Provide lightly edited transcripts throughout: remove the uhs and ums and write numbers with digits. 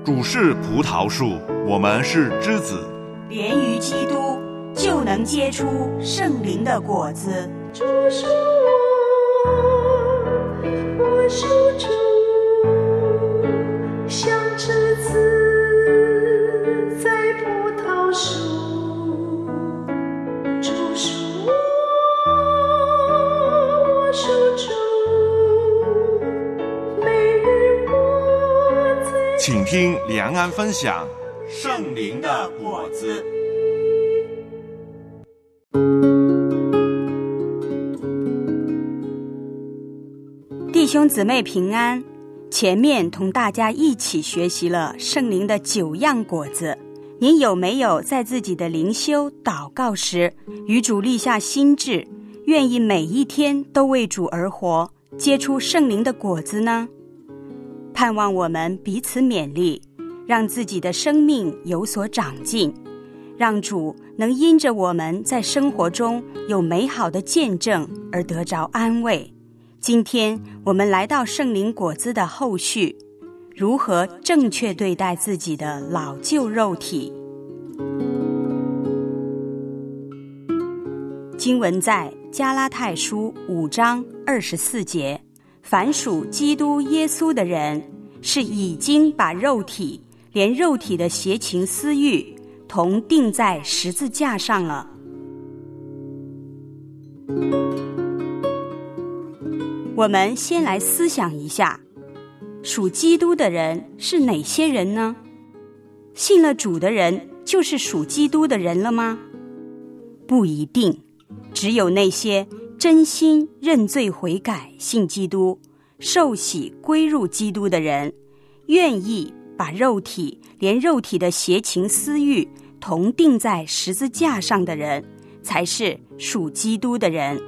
主是葡萄树，我们是枝子， 连于基督，就能结出圣灵的果子。 主是我是主，像枝子在葡萄树。主是我是主，每日我在。 请听良安分享圣灵的果子。 弟兄姊妹平安，前面同大家一起学习了圣灵的9样果子，您有没有在自己的灵修祷告时与主立下心志，愿意每一天都为主而活，结出圣灵的果子呢？盼望我们彼此勉励，让自己的生命有所长进，让主能因着我们在生活中有美好的见证而得着安慰。今天我们来到圣灵果子的后续，如何正确对待自己的老旧肉体。经文在加拉太书5章24节，凡属基督耶稣的人，是已经把肉体连肉体的邪情私欲同钉在十字架上了。我们先来思想一下，属基督的人是哪些人呢？信了主的人就是属基督的人了吗？不一定，只有那些真心认罪悔改、信基督、受洗归入基督的人，愿意把肉体连肉体的邪情私欲同钉在十字架上的人，才是属基督的人。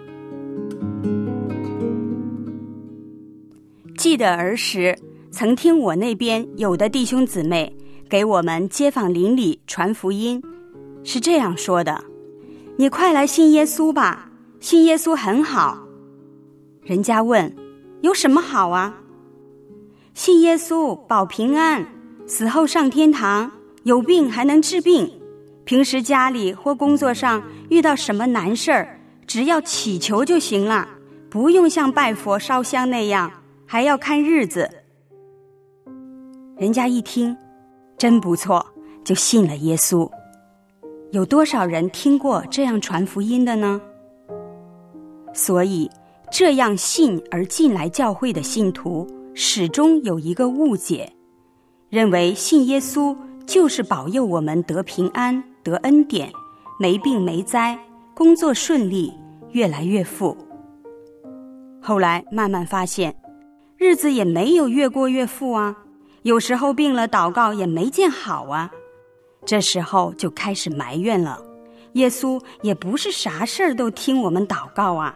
记得儿时曾听我那边有的弟兄姊妹给我们街坊邻里传福音，是这样说的：你快来信耶稣吧，信耶稣很好。人家问，有什么好啊？信耶稣保平安，死后上天堂，有病还能治病，平时家里或工作上遇到什么难事儿，只要祈求就行了，不用像拜佛烧香那样还要看日子。人家一听真不错，就信了耶稣。有多少人听过这样传福音的呢？所以这样信而进来教会的信徒始终有一个误解，认为信耶稣就是保佑我们得平安、得恩典，没病没灾，工作顺利，越来越富。后来慢慢发现，日子也没有越过越富啊，有时候病了祷告也没见好啊。这时候就开始埋怨了，耶稣也不是啥事儿都听我们祷告啊。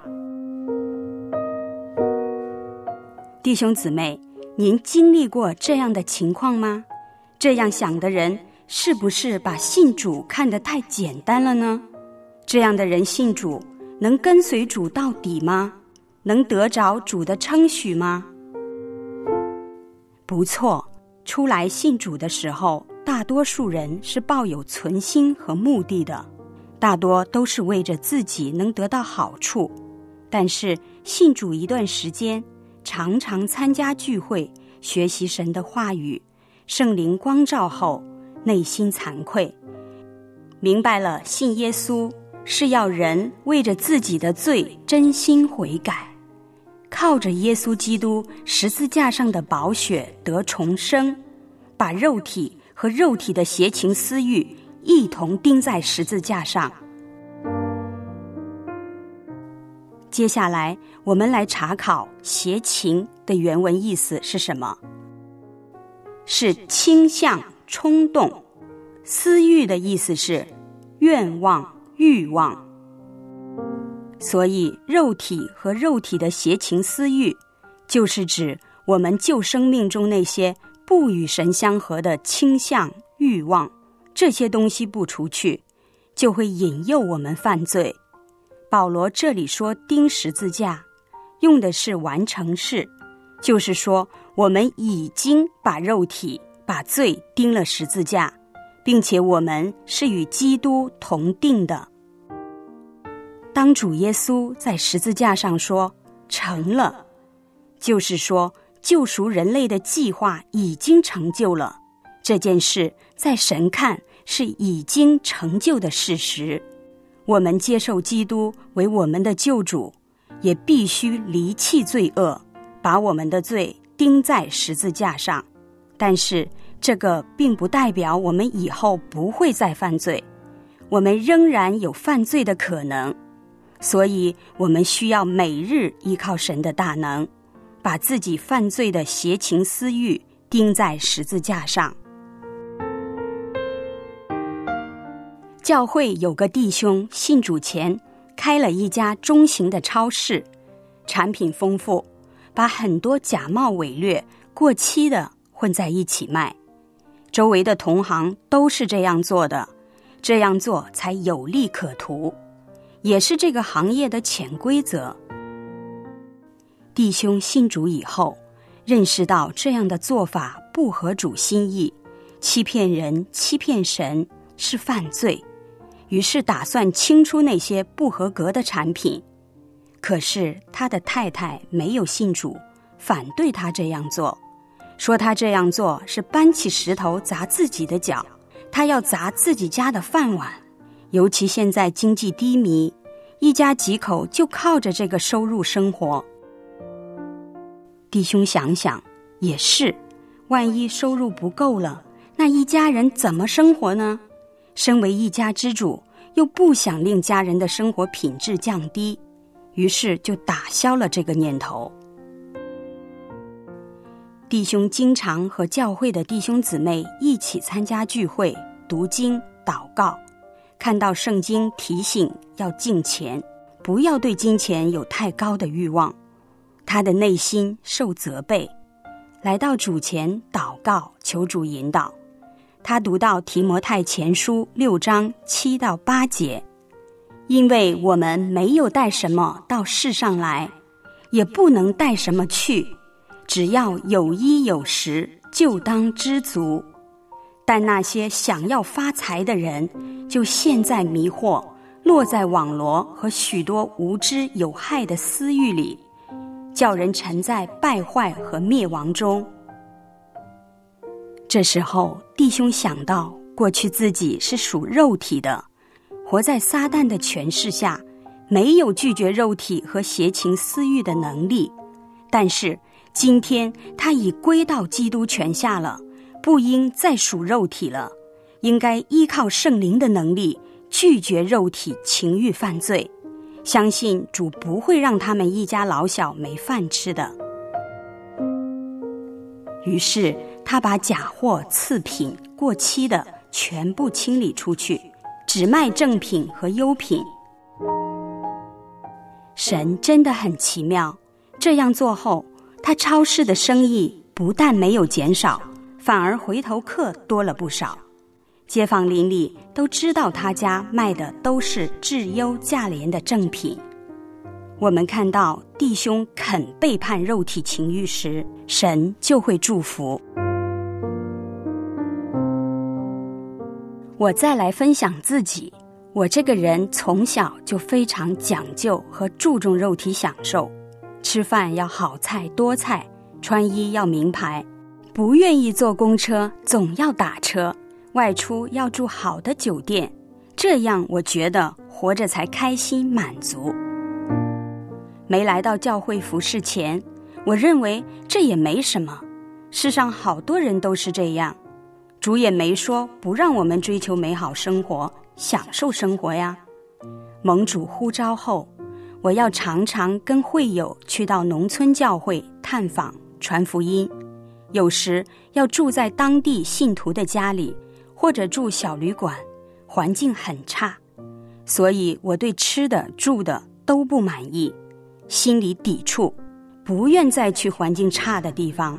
弟兄姊妹，您经历过这样的情况吗？这样想的人是不是把信主看得太简单了呢？这样的人信主，能跟随主到底吗？能得着主的称许吗？不错，出来信主的时候，大多数人是抱有存心和目的的，大多都是为着自己能得到好处。但是信主一段时间，常常参加聚会，学习神的话语，圣灵光照后，内心惭愧，明白了信耶稣是要人为着自己的罪真心悔改，靠着耶稣基督十字架上的宝血得重生，把肉体和肉体的邪情私欲一同钉在十字架上。接下来我们来查考邪情的原文意思是什么。是倾向、冲动。私欲的意思是愿望、欲望。所以肉体和肉体的邪情私欲，就是指我们旧生命中那些不与神相合的倾向、欲望，这些东西不除去，就会引诱我们犯罪。保罗这里说钉十字架，用的是完成式，就是说我们已经把肉体把罪钉了十字架，并且我们是与基督同定的。当主耶稣在十字架上说成了，就是说救赎人类的计划已经成就了，这件事在神看是已经成就的事实。我们接受基督为我们的救主，也必须离弃罪恶，把我们的罪钉在十字架上。但是这个并不代表我们以后不会再犯罪，我们仍然有犯罪的可能，所以我们需要每日依靠神的大能，把自己犯罪的邪情私欲钉在十字架上。教会有个弟兄信主前开了一家中型的超市，产品丰富，把很多假冒伪劣、过期的混在一起卖。周围的同行都是这样做的，这样做才有利可图，也是这个行业的潜规则。弟兄信主以后，认识到这样的做法不合主心意，欺骗人、欺骗神是犯罪，于是打算清出那些不合格的产品。可是他的太太没有信主，反对他这样做，说他这样做是搬起石头砸自己的脚，他要砸自己家的饭碗。尤其现在经济低迷，一家几口就靠着这个收入生活。弟兄想想，也是，万一收入不够了，那一家人怎么生活呢？身为一家之主，又不想令家人的生活品质降低，于是就打消了这个念头。弟兄经常和教会的弟兄姊妹一起参加聚会、读经、祷告，看到圣经提醒要敬钱，不要对金钱有太高的欲望，他的内心受责备，来到主前祷告，求主引导。他读到提摩太前书6章7到8节，因为我们没有带什么到世上来，也不能带什么去，只要有衣有食，就当知足。但那些想要发财的人，就陷在迷惑，落在网罗和许多无知有害的私欲里，叫人沉在败坏和灭亡中。这时候弟兄想到过去自己是属肉体的，活在撒旦的权势下，没有拒绝肉体和邪情私欲的能力，但是今天他已归到基督权下了，不应再属肉体了，应该依靠圣灵的能力，拒绝肉体情欲犯罪，相信主不会让他们一家老小没饭吃的。于是他把假货、次品、过期的全部清理出去，只卖正品和优品。神真的很奇妙，这样做后，他超市的生意不但没有减少，反而回头客多了不少。街坊邻里都知道他家卖的都是质优价廉的正品。我们看到弟兄肯背叛肉体情欲时，神就会祝福。我再来分享自己，我这个人从小就非常讲究和注重肉体享受，吃饭要好菜多菜，穿衣要名牌，不愿意坐公车总要打车，外出要住好的酒店，这样我觉得活着才开心满足。没来到教会服侍前，我认为这也没什么，世上好多人都是这样，主也没说不让我们追求美好生活，享受生活呀。蒙主呼召后，我要常常跟会友去到农村教会探访传福音，有时要住在当地信徒的家里，或者住小旅馆，环境很差，所以我对吃的住的都不满意，心里抵触，不愿再去环境差的地方。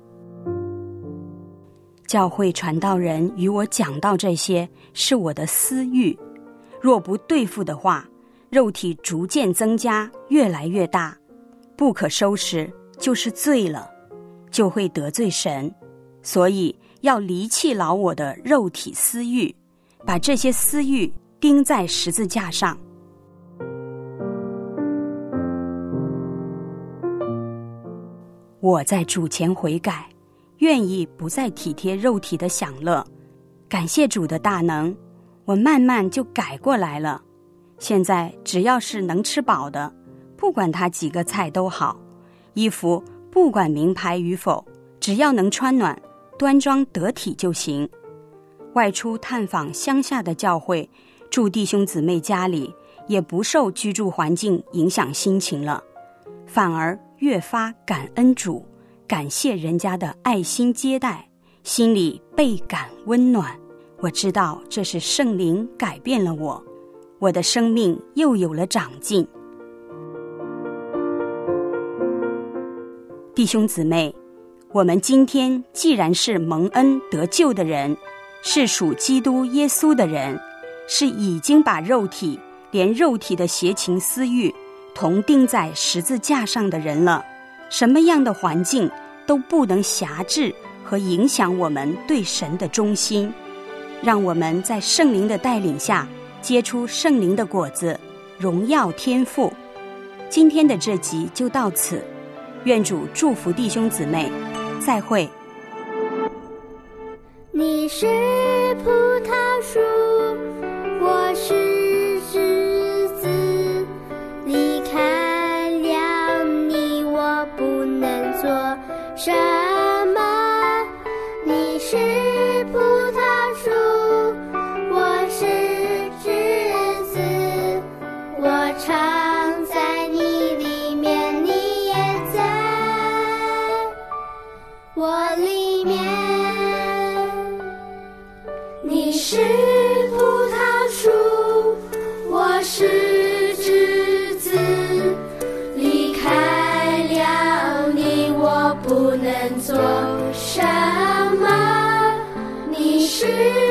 教会传道人与我讲到这些是我的私欲，若不对付的话，肉体逐渐增加，越来越大，不可收拾就是罪了，就会得罪神，所以要离弃老我的肉体私欲，把这些私欲钉在十字架上。我在主前悔改，愿意不再体贴肉体的享乐。感谢主的大能，我慢慢就改过来了。现在只要是能吃饱的，不管它几个菜都好，衣服不管名牌与否，只要能穿暖，端庄得体就行。外出探访乡下的教会，住弟兄姊妹家里，也不受居住环境影响心情了，反而越发感恩主，感谢人家的爱心接待，心里倍感温暖。我知道这是圣灵改变了我，我的生命又有了长进。弟兄姊妹，我们今天既然是蒙恩得救的人，是属基督耶稣的人，是已经把肉体连肉体的邪情私欲同钉在十字架上的人了，什么样的环境都不能辖制和影响我们对神的忠心。让我们在圣灵的带领下结出圣灵的果子，荣耀天父。今天的这集就到此，愿主祝福弟兄姊妹，再会。 你是葡萄树，我是枝子，离开了你我不能做什么。你是葡萄树，我是枝子，我常在你里面，你也在我里面。你是葡萄树，我是枝子，离开了你我不能做什么。你是